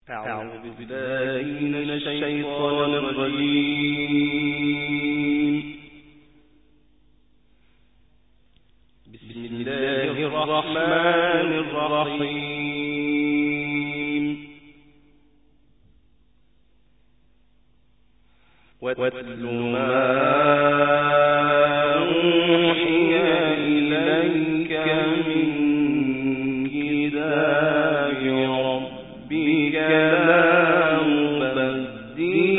أعوذ بالله من الشيطان الرجيم. بسم الله الرحمن الرحيم. واتل ما أوحي إليك من كتاب ربك لا مبدل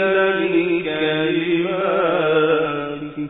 لكلماته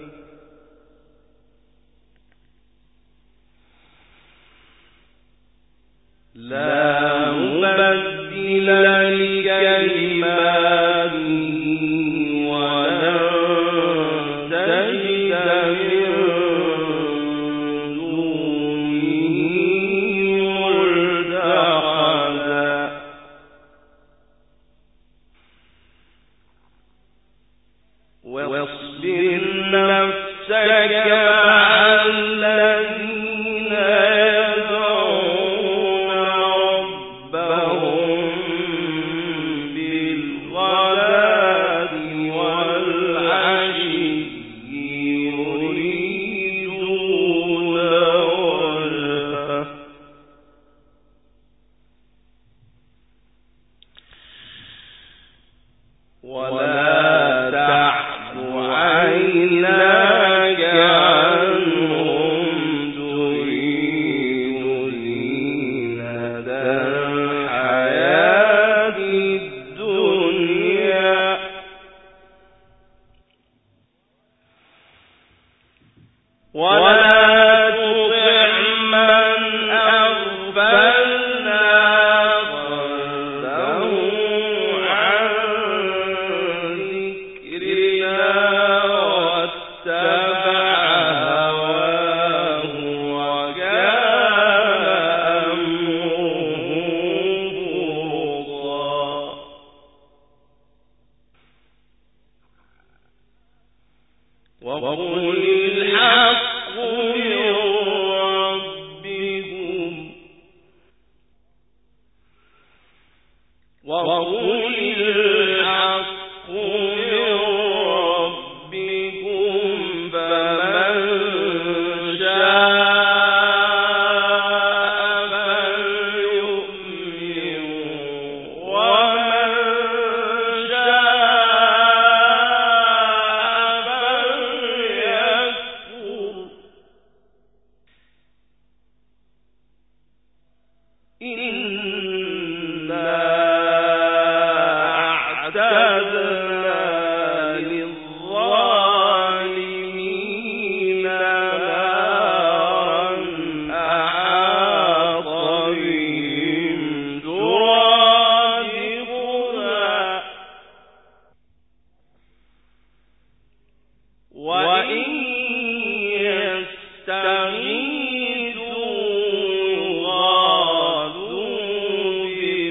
واصبر نفسك مع الذين يدعون ربهم بالغداة والعشي يريدون وجهه ولا تعد عيناك عنهم تريد زينة الحياة الدنيا ولا تطع من أغفلنا قلبه عن ذكرنا واتبع هواه وكان أمره فرطا. وقل الحق من ربكم وقل الحق من ربكم فمن شاء فليؤمن ومن شاء فليكفر. إنا أعتدنا للظالمين نارا أحاط بهم سرادقها وإن يستغيثوا يغاثوا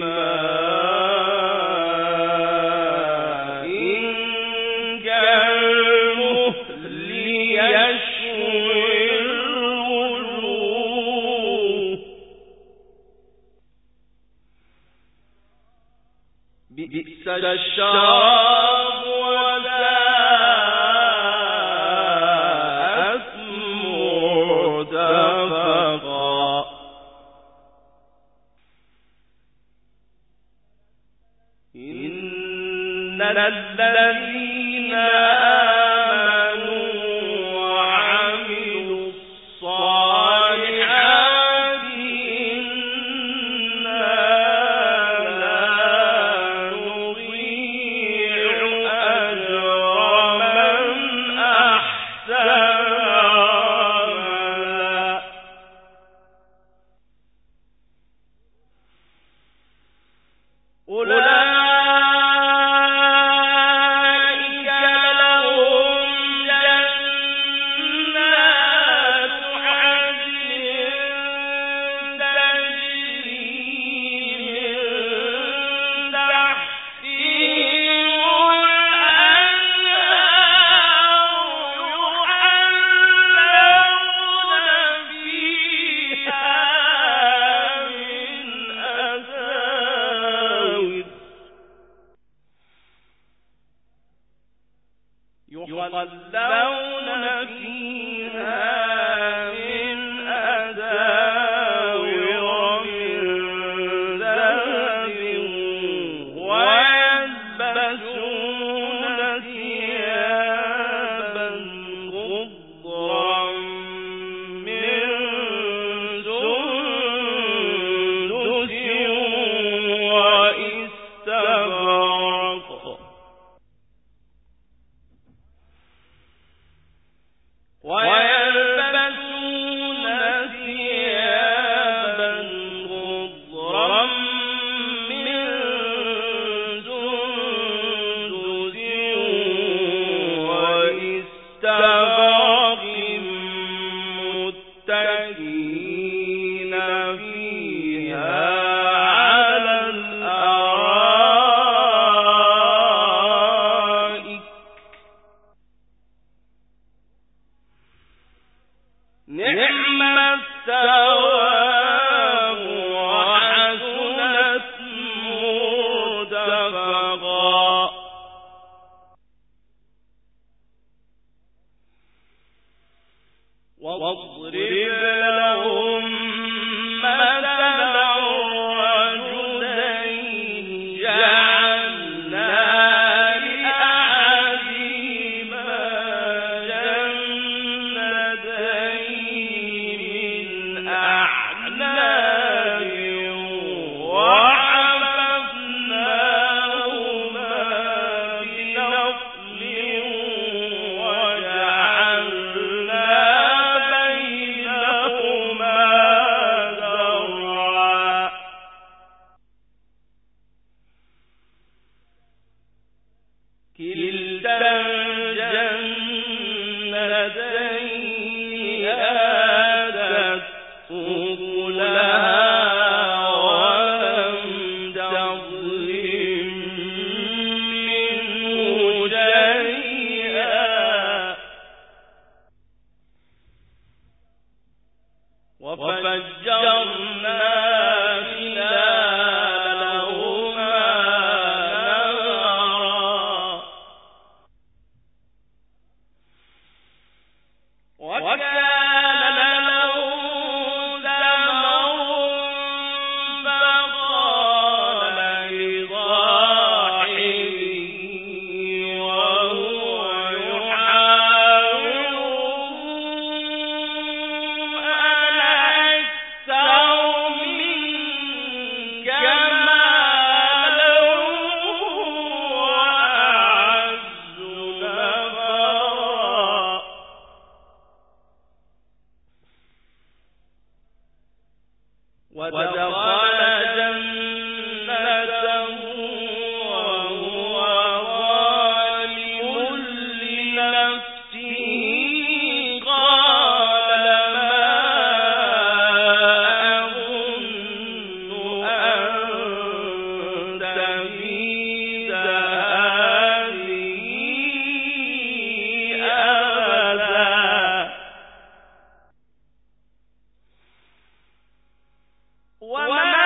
بماء كالمهل يشوي الوجوه بئس الشراب وساءت مرتفقا. إن الذين آمنوا وعملوا الصالحات إنا لا نضيع أجر من أحسن عملا. أولئك لهم جنات عدن تجري من تحتهم الأنهار يحلون فيها من أساور يتخلون فيها من أساور من ذهب ويلبسون ثيابا خضرا من سندس واستبرق ويلبسون ثيابا خضرا من سندس واستبرق متكئين فيها على الأرائك نعم الثواب وحسنت مرتفقا واضرب لهم مثلا الرجلين جعلنا لأحدهما جنتين من أعناب وحفظناهما بنخل وجعلنا بينهما زرعا كلتا الجنتين آتت أكلها ولم تظلم منه شيئا وفجرنا خلالهما نهرا وكان له ثمر فقال لصاحبه وهو يحاوره أنا أكثر منك مالا وأعز نفرا ودخل جنته وهو ظالم لنفسه قال ما أظن أن تبيد هذه أبدا وما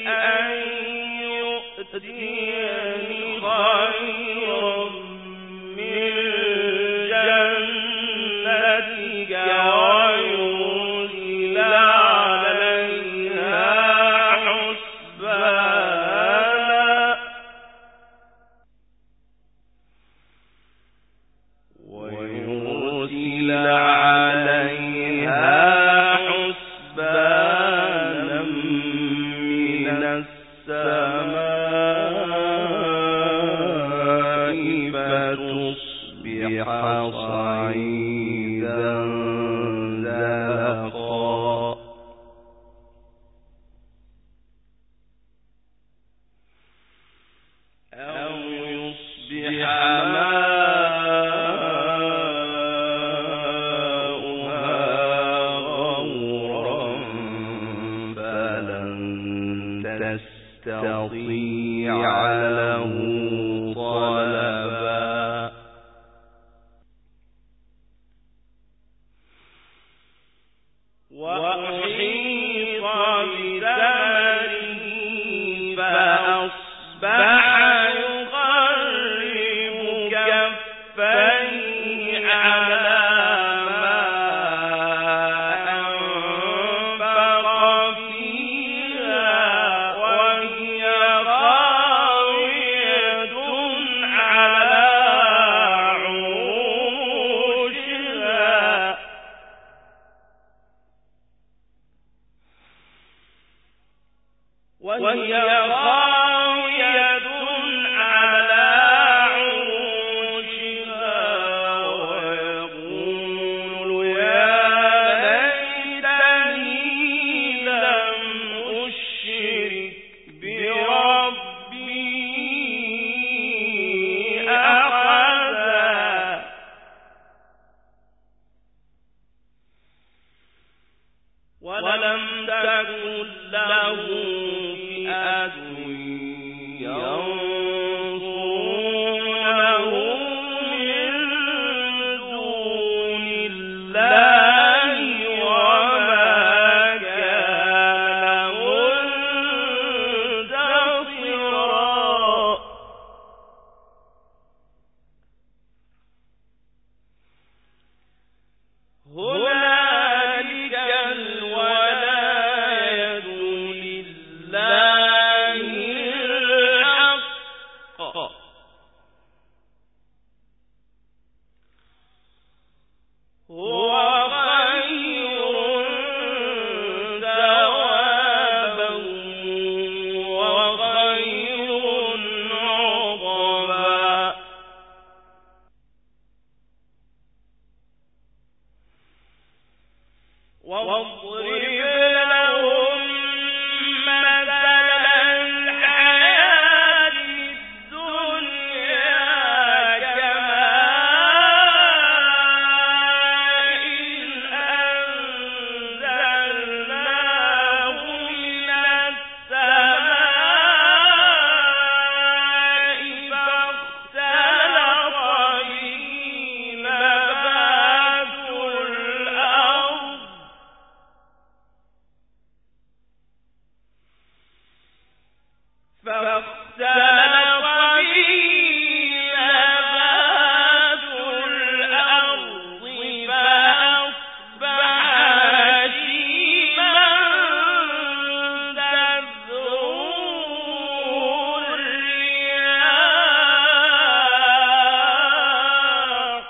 أن يؤتيني خيرا من جنتك ويرسل عليها حسبانا من السماء فتصبح صعيدا زلقا أو يصبح تستطيع له طلبا وأحيط بثمره فأصبح يقلب كفيه على ما أنفق فيها وهي خاوية على عروشها ويقول يا ليتني لم أشرك بربي أحدا ولم تكن له فئة ينصرونه من دون الله وما كان منتصرا هنالك الولاية لله الحق هو خير ثوابا وخير عقبا واضرب لهم مثل الحياة الدنيا كماء أنزلناه من السماء فاختلط به نبات الأرض فأصبح هشيما تذروه الرياح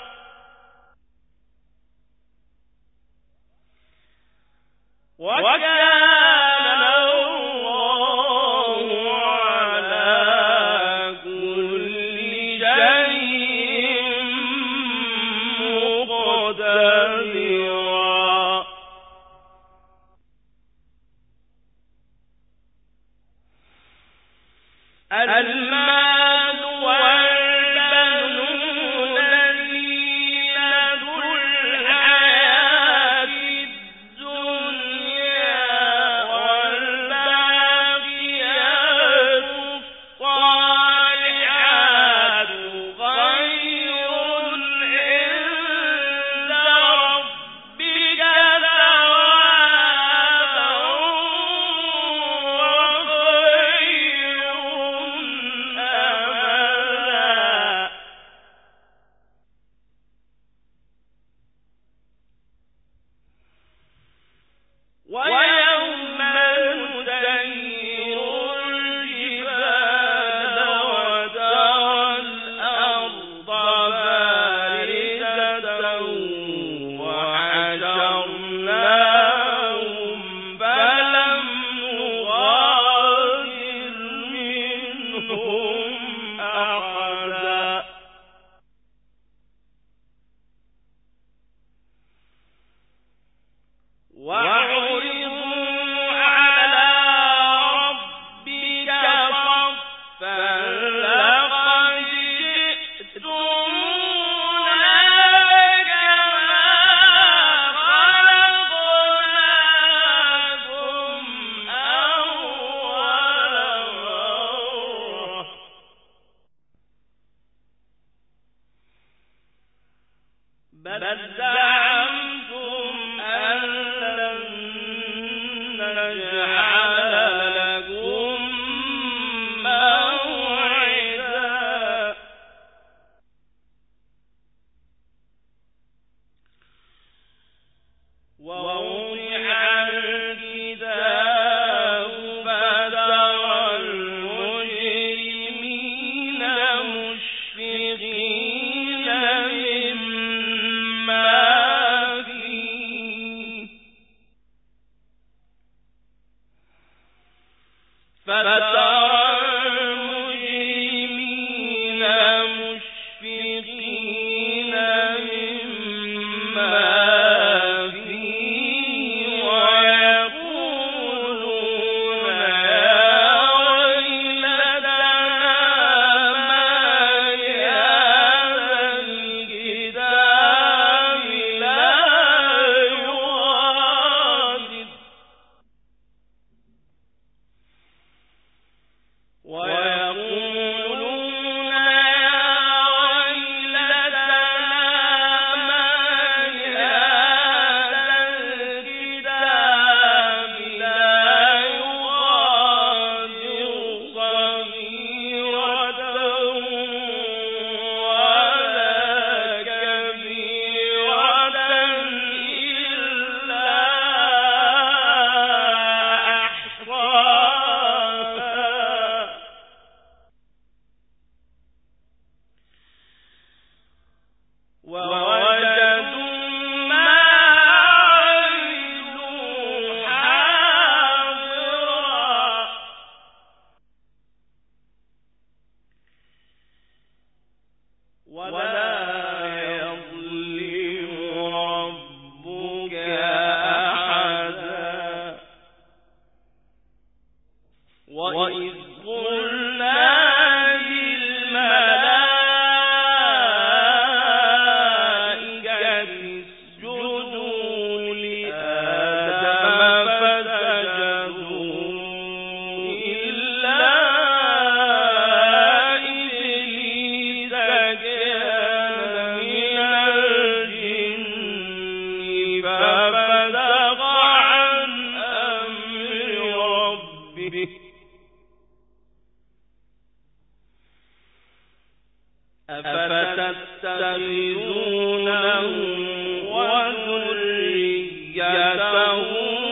وكان الله على كل شيء مقتدرا المال والبنون زينة الحياة الدنيا والباقيات الصالحات خير عند ربك ثوابا وخير زعمتم أن لن نجعل لكم موعدا ووضع الكتاب فترى المجرمين مشفقين مما فيه ويقولون يا ويلتنا ما لهذا الكتاب لا يغادر ويقولون يا ويلتنا ما لهذا الكتاب لا يغادر صغيرة ولا كبيرة إلا أحصاها ووجدوا ما عملوا حاضرا ولا يظلم ربك أحدا وإذ قلنا للملائكة اسجدوا لآدم فسجدوا إلا إبليس كان من الجن ففسق عن أمر ربه أفتتخذونه وذريته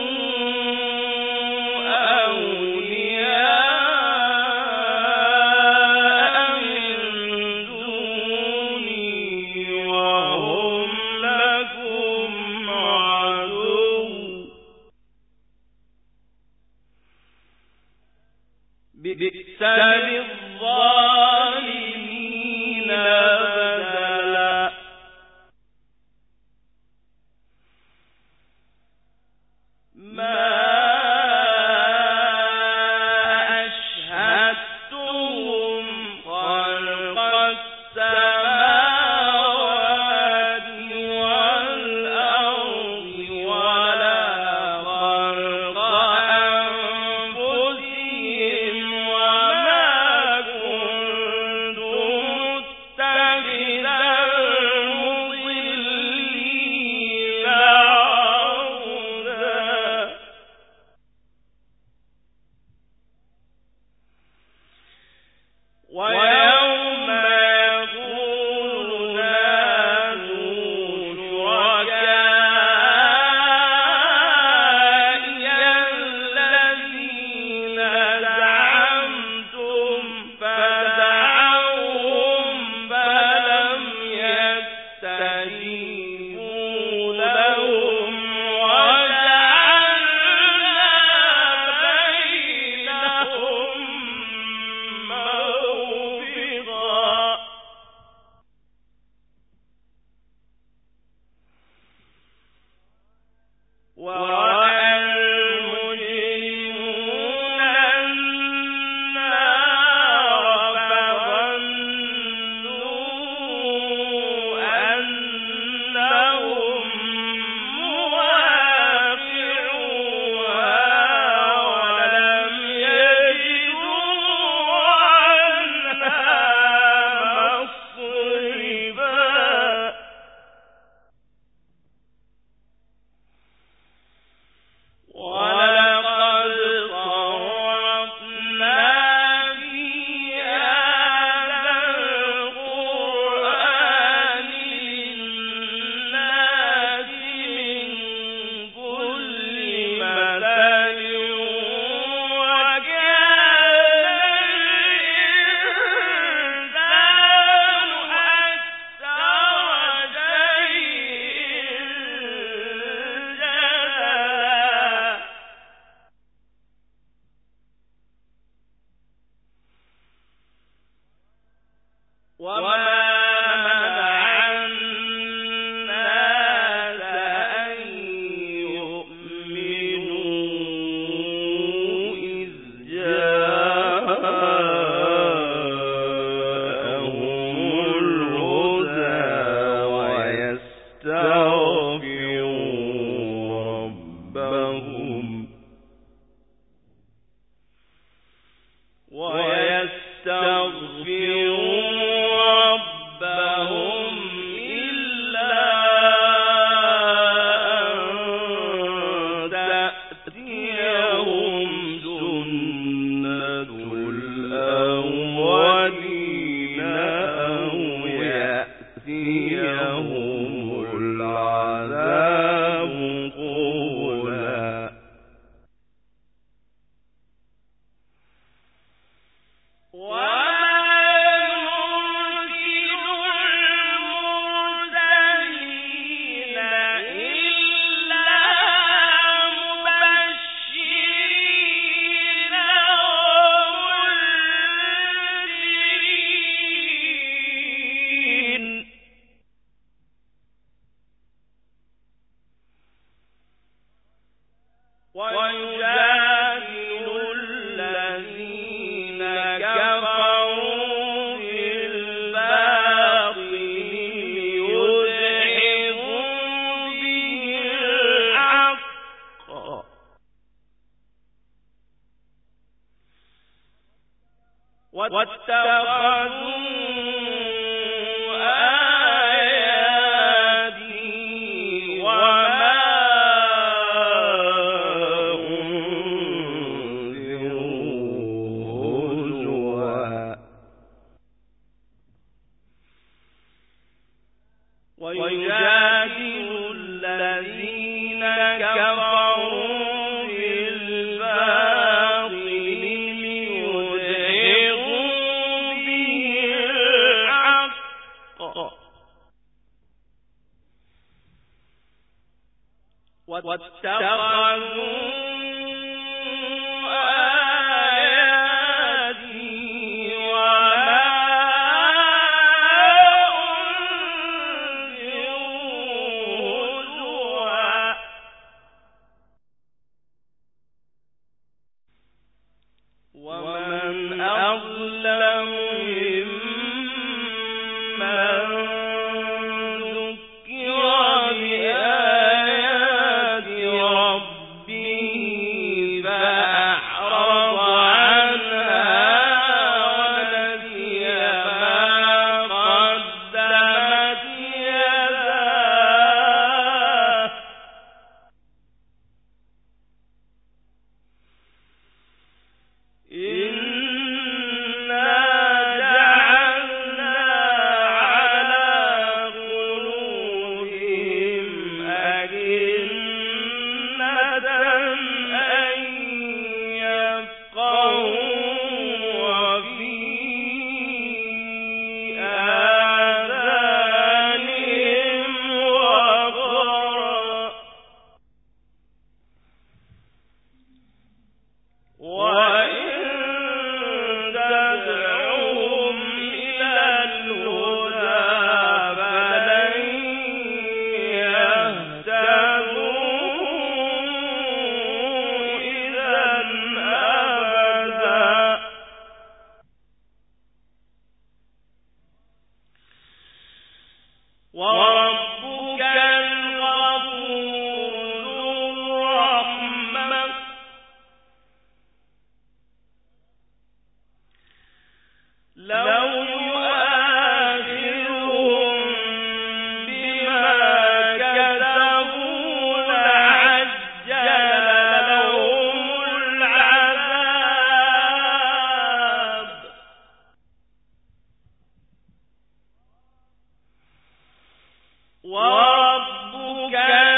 أولياء من دوني وهم لكم عدو بئس للظالمين بدلا ما أشهدتهم خلق السماوات والأرض ولا خلق أنفسهم وما كنت متخذ ويستغفرون ربهم إلا أن تأتيهم سنة الأولين أو يأتيهم العذاب قبلا ويجادل الذين كفروا بالباطل ليدحضوا به الحق واتخذوا آياتي وما ويجادل الذين كفروا بالباطل ليدحضوا به الحق واتخذوا آياتي وما ومن أظلم ممن ذكر بآيات ربه فأعرض عنها ونسي ما قدمت يداه إنا جعلنا على قلوبهم أكنة أن يفقهوا وفي آذانهم وقرا وإن تدعوهم إلى الهدى فلن يهتدوا إذا أبدا وربك الغفور ذو الرحمة لو يؤاخذهم بما كسبوا لعجل لهم العذاب وربك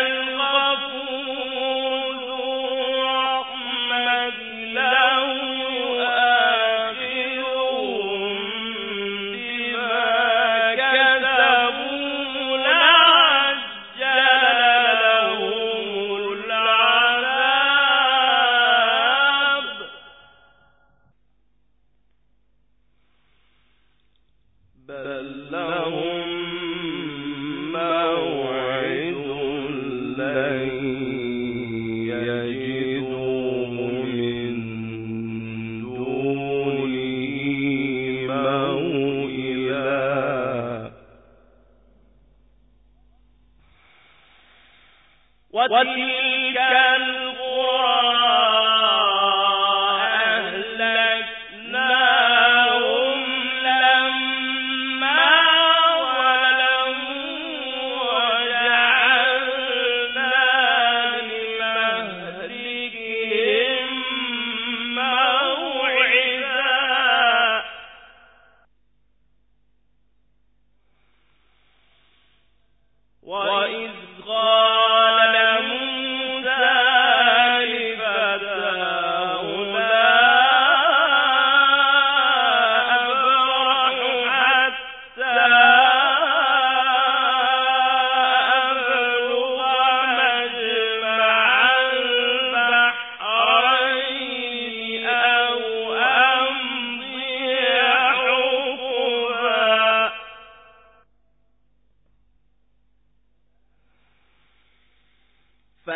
الغفور ذو الرحمة لو يؤاخذهم بما كسبوا لعجل لهم العذاب بل لهم موعد لن يجدوا من دونه موئلا وتلك القرى أهلكناها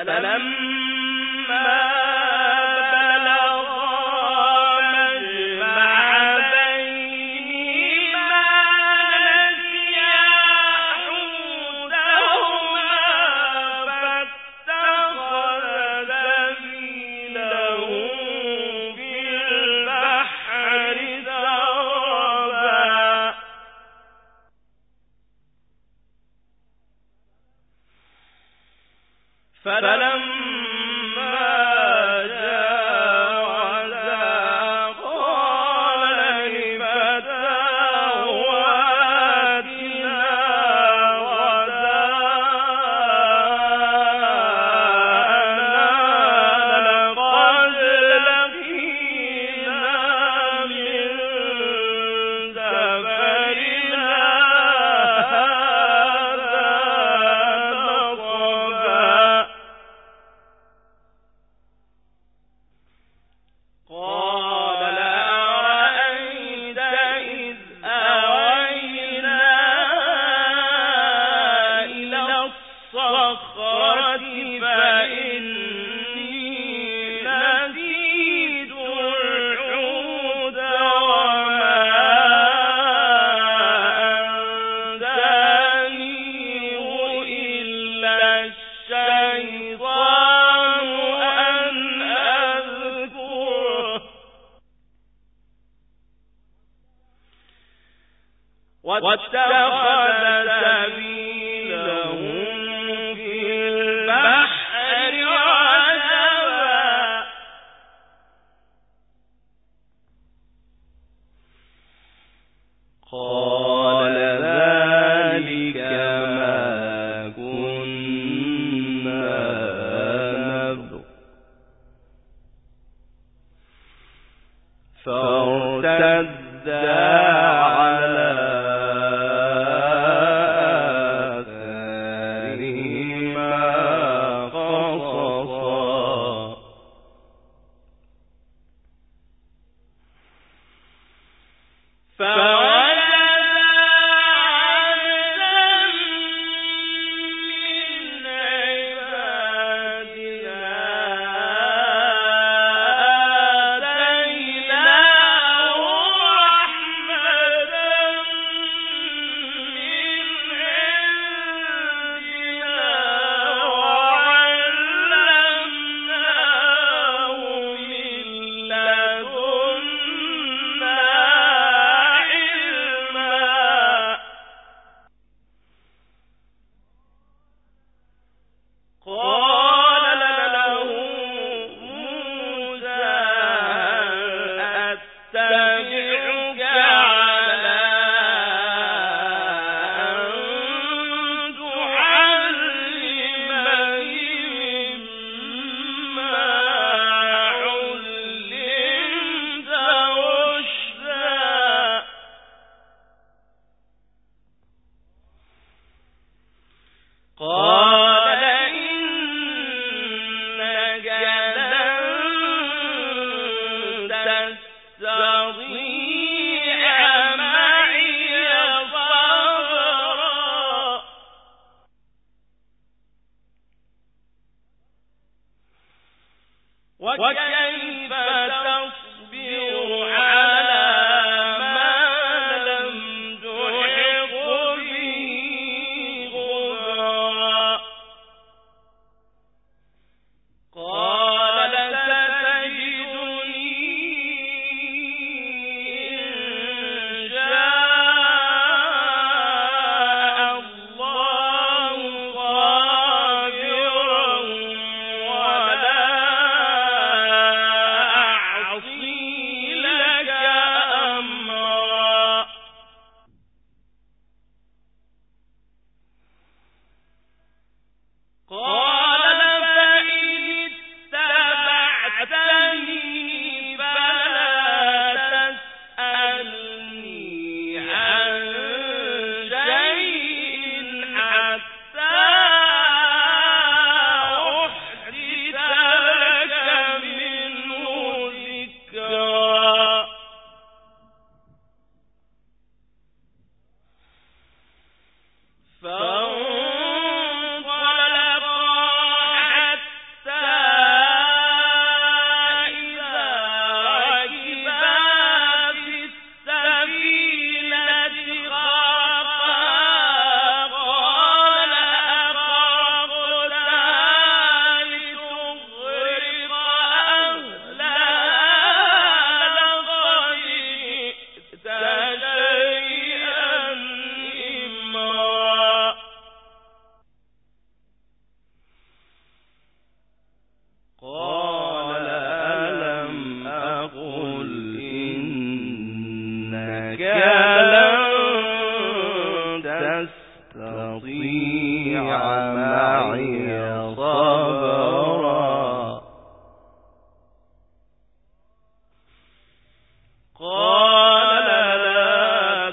واتخذ سبيله في البحر عجبا قال ذلك ما كنا نبغي فارتدا وكيف تصبر على ما لم تحط به خبرا قال ستجدني قال لا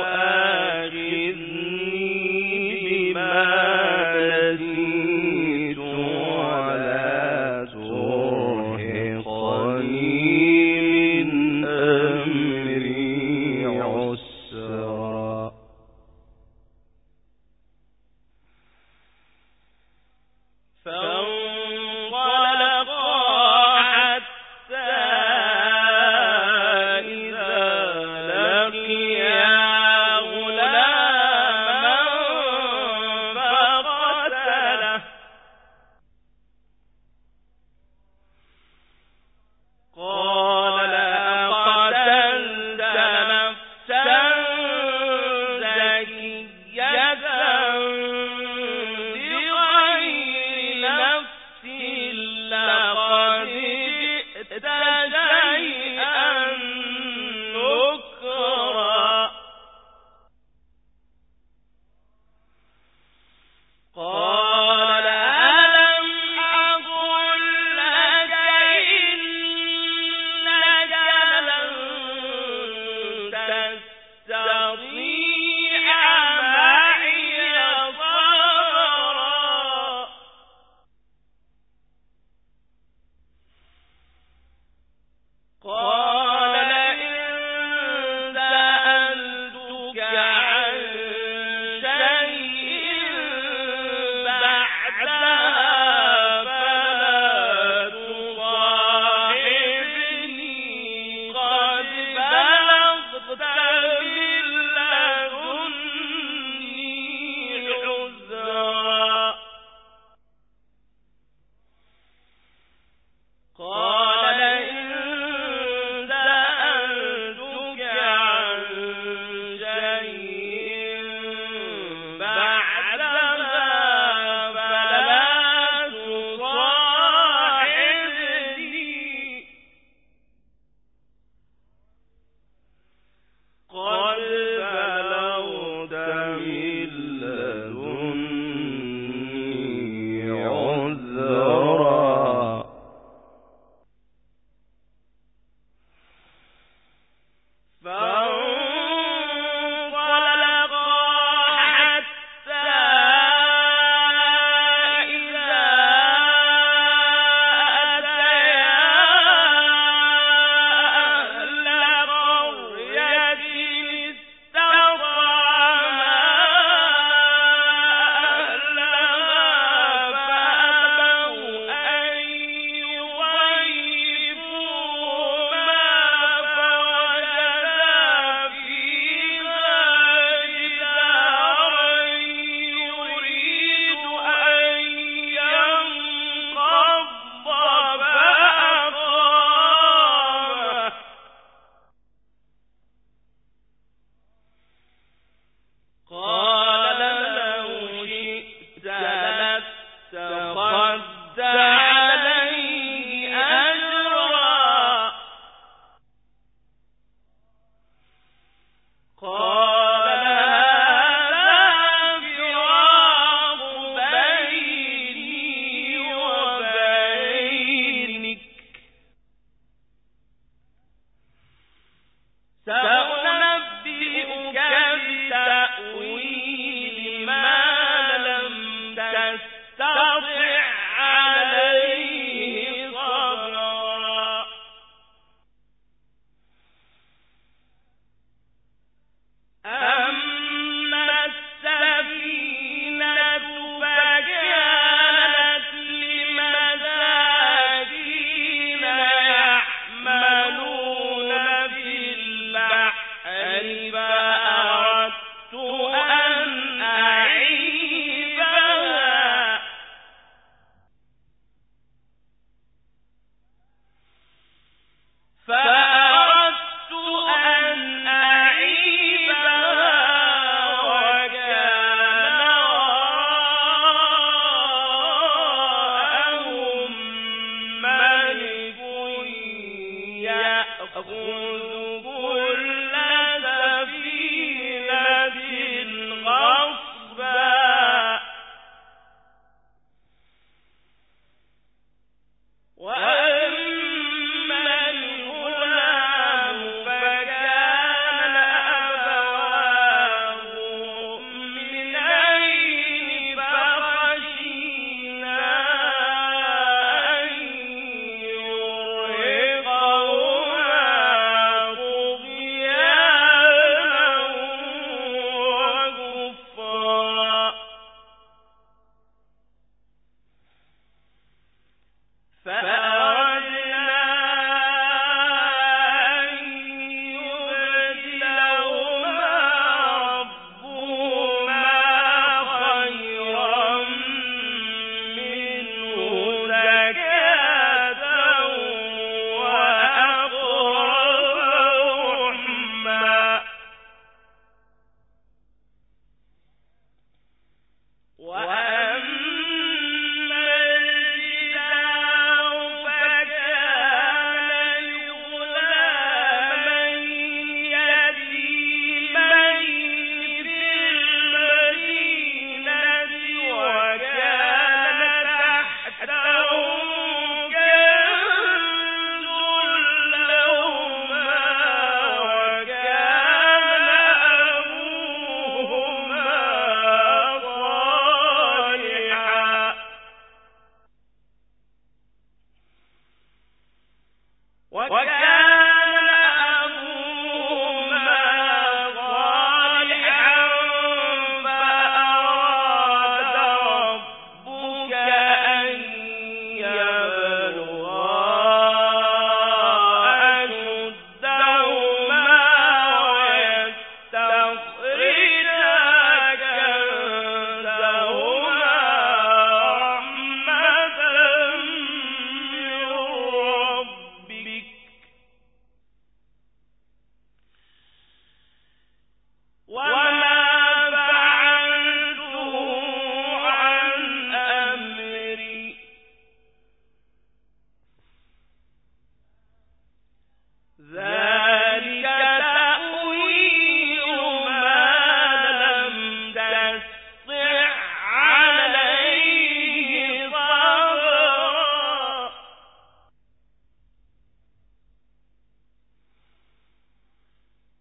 تؤاخذني بما نسيت ولا ترهقني من أمري عسرا.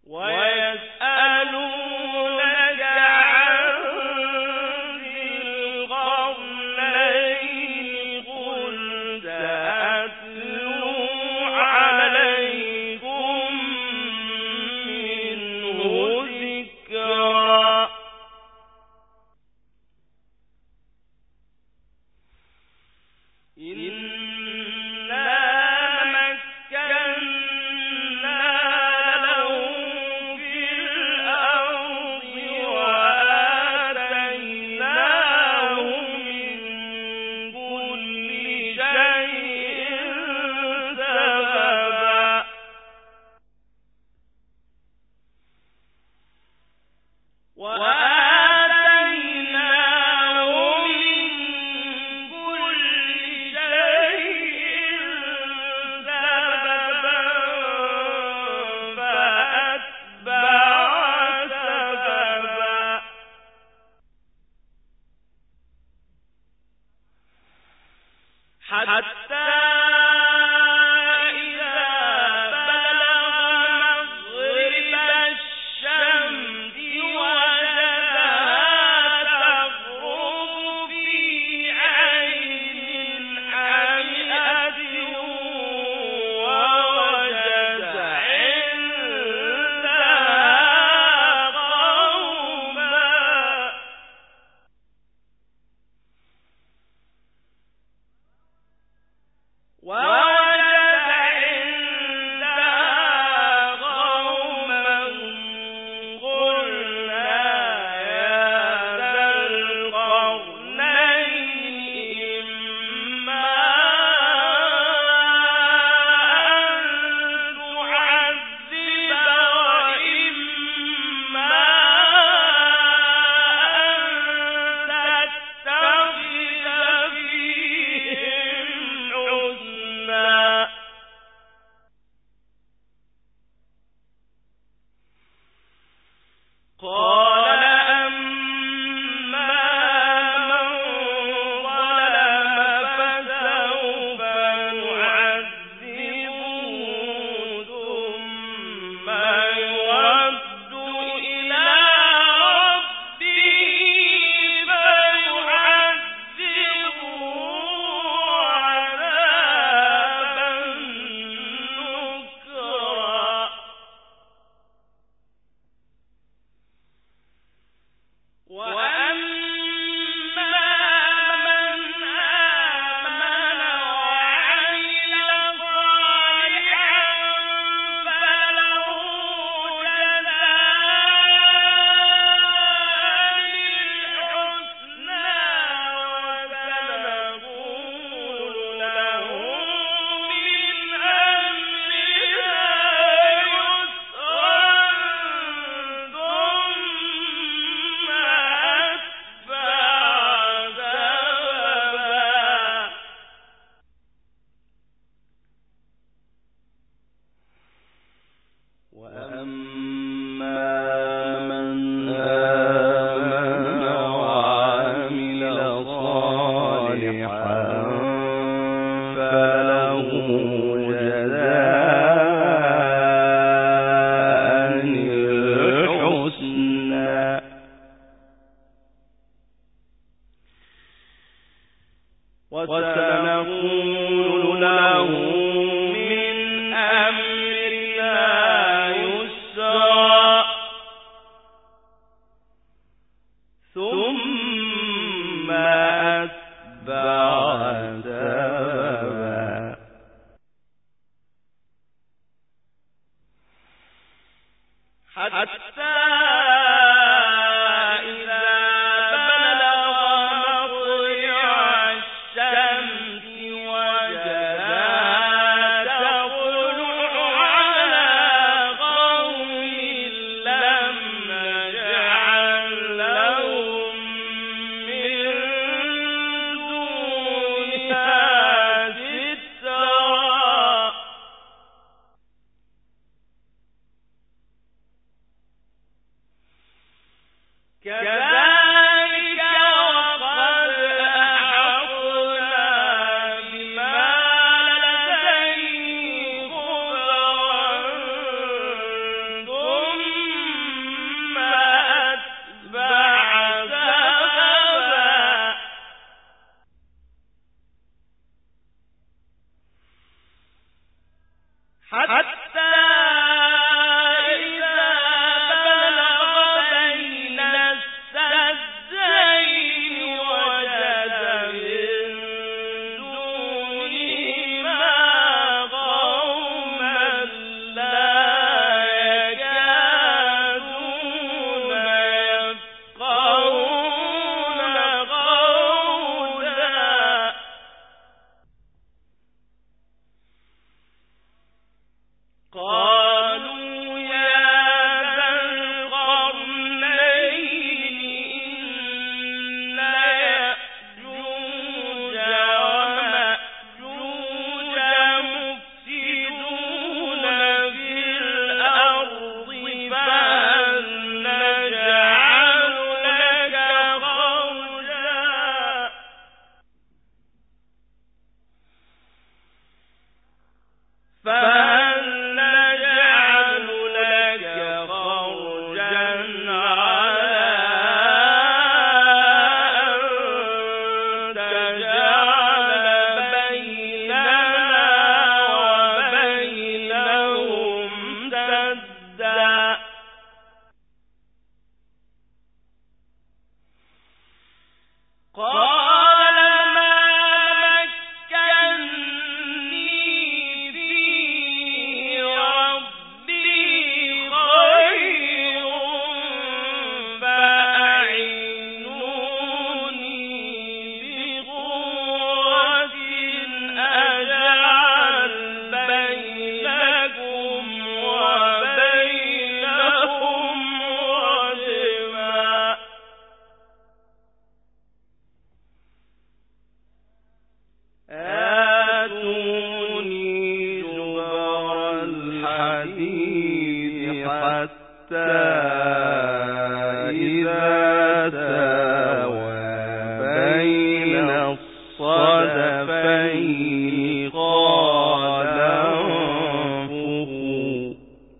ويسألونك عن ذي القرنين قل سأتلو عليكم منه ذكرا حتى إذا بلغ مغرب الشمس وجدها تغرب في عين حمئة ووجد عندها قوما قلنا يا ذا القرنين إما أن تعذب وإما أن تتخذ فيهم حسنا قال أما من ظلم فسوف نعذبه ثم يرد إلى ربه فيعذبه عذابا نكرا وأما من آمن وعمل صالحا فله جزاء الحسنى وسنقول له من أمرنا يسرا ثم أتبع سببا وأما من آمن وعمل صالحا فله جزاء الحسنى وسنقول له من أمرنا يسرا ثم أتبع سببا حتى إذا بلغ مطلع الشمس وجدها تطلع على قوم لم نجعل لهم من دونها سترا حتى إذا ساوى بين الصدفين قال انفخوا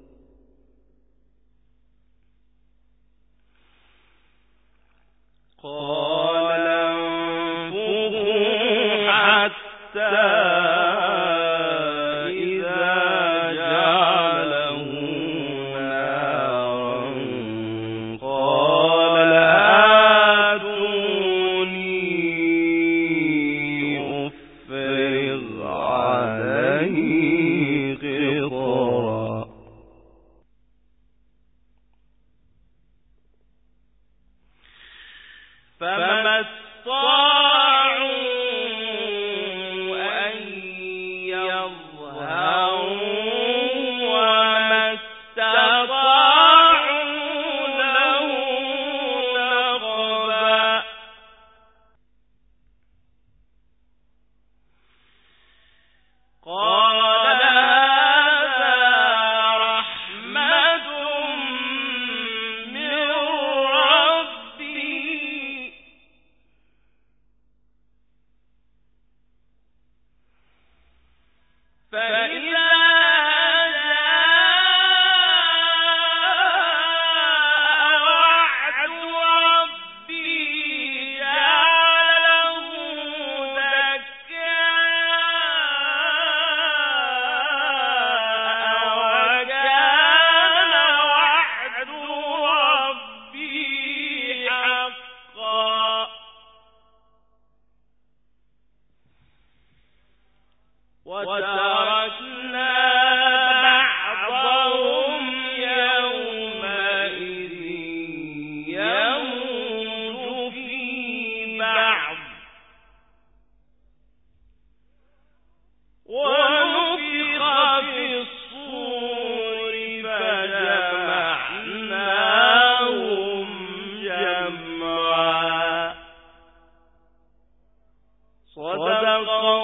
حتى إذا جعله نارا قال آتوني أفرغ عليه قطرا فما استطاعوا أن يظهروا وما استطاعوا له نقبا قال هذا رحمة من ربي فإذا جاء وعد ربي جعله دكاء وكان وعد ربي حقا وتركنا بعضهم يومئذ يموت في بعض ونفخ في الصور فجمعناهم جمعا صدق